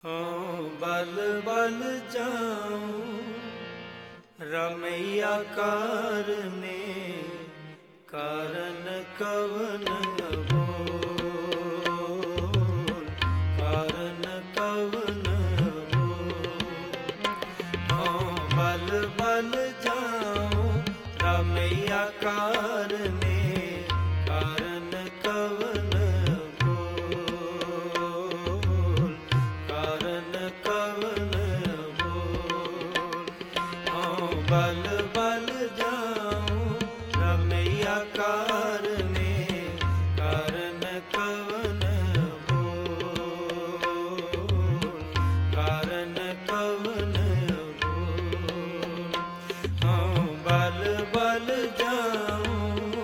हाँ बल बल जाऊं रमैया कारने कारण कवन बोल कारण कवन बोल। हाँ बल बल जाऊं रमैया कारने कारण कवन बोल कारण कवन बोल। हाँ बल बल जाऊं रमैया कारने कारण कवन बोल कारण कवन बोल। हाँ बल बल जाऊं।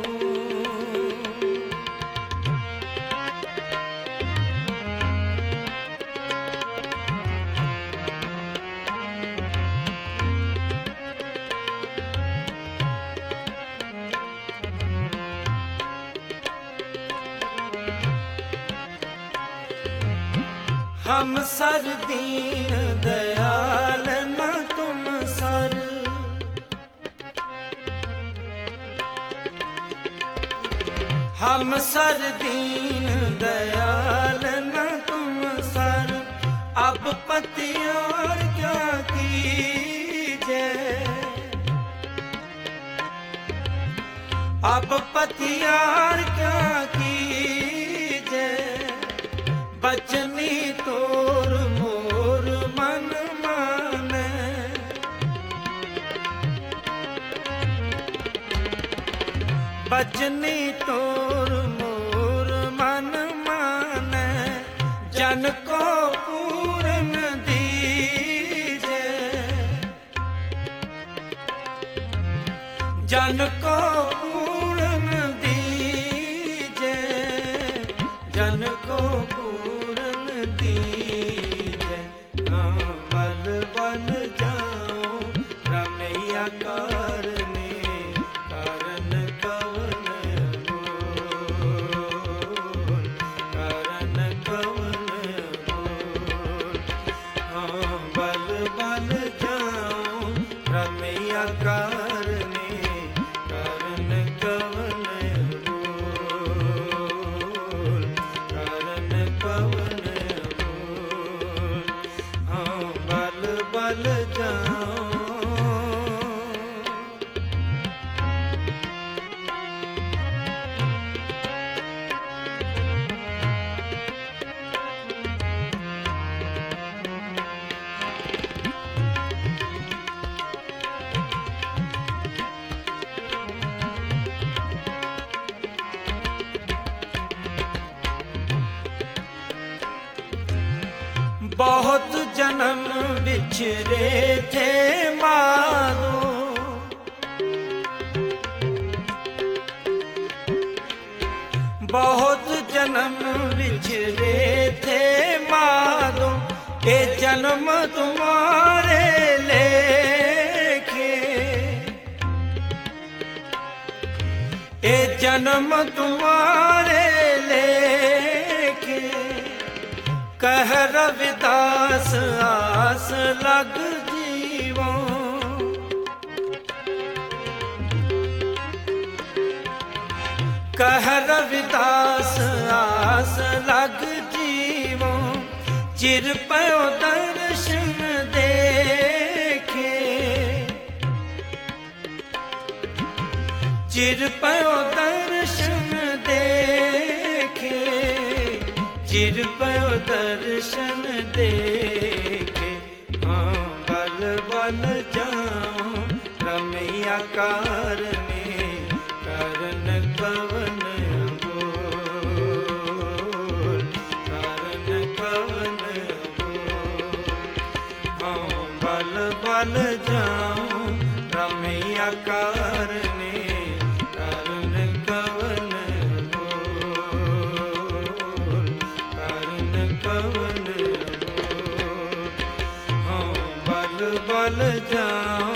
हम सर दीन दयाल न तुम सर। हम सर दीन दयाल न तुम सर। अब पतियार क्या कीजे अब पतियार क्या कीजे। बचनी तोर मोर मन माने। बचनी तोर मोर मन माने। जन को पूरन दीजे जन को पूरन दीजे जन को पूरन दीजे। हाँ बल बल जाऊं रमैया कारने कारण कवन बोल कारण कवन बोल। हाँ बल बल जाऊं रमैया कारने कारण कवन बोल कारण कवन बोल। हाँ बल बल जाऊं। बहुत जन्म बिछड़े थे मारो। बहुत जन्म बिछड़े थे मारो। ये जन्म तुम्हारे लेके ये जन्म तुम्हारे लेके। कह रविदास आस लग जीवों। कह रविदास आस लग जीवों। चिर पयो दर्शन देखे चिर पयो दर्शन देखे चिर पयो दर्शन देखे। हाँ बल बल जाऊं रमैया कारने कारण कवन बोल कारण कवन बोल। हाँ बल बल जाऊं रमैया कारने कारण कवन बोल कारण कवन बोल। हाँ बल बल जाऊं।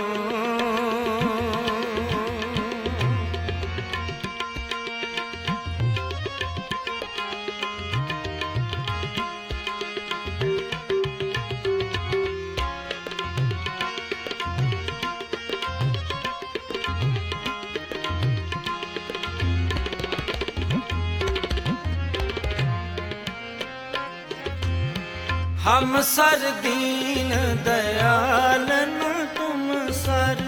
हम सर दीन दयालन तुम सर।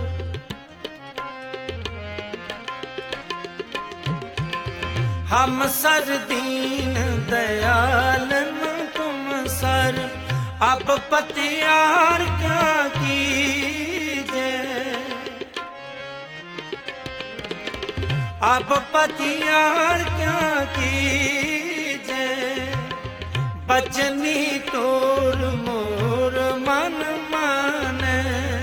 हम सर दीन दयालन तुम सर। अब पतियार क्या कीजे, अब पतियार क्या कीजे। बचनी तोर मोर मन माने,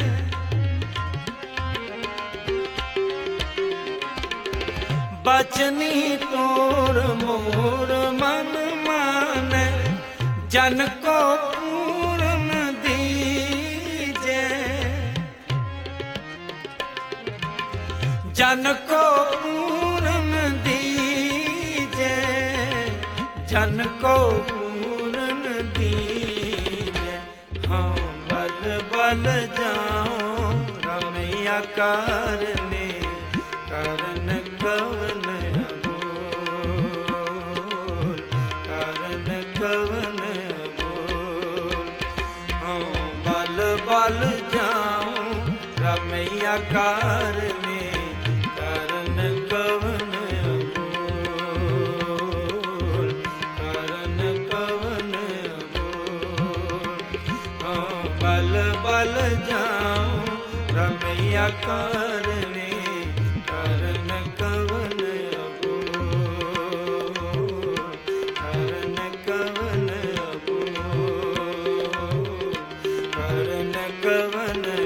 बचनी तोर मोर मन माने। जन को पूर्ण दीजे, जन को पूर्ण दीजे, जन को पूर्ण दीजे। हाँ बल बल जाऊं रमैया कारने, कारण कवन अबोल, कारण कवन अबोल। हाँ बल बल जाऊं रमैया कारने, कारण कवन अबोल, कारण कवन अबोल। हाँ बल बल जाऊं रमैया कारने, कारण कवन अबोल, कारण कवन अबोल, कारण कवन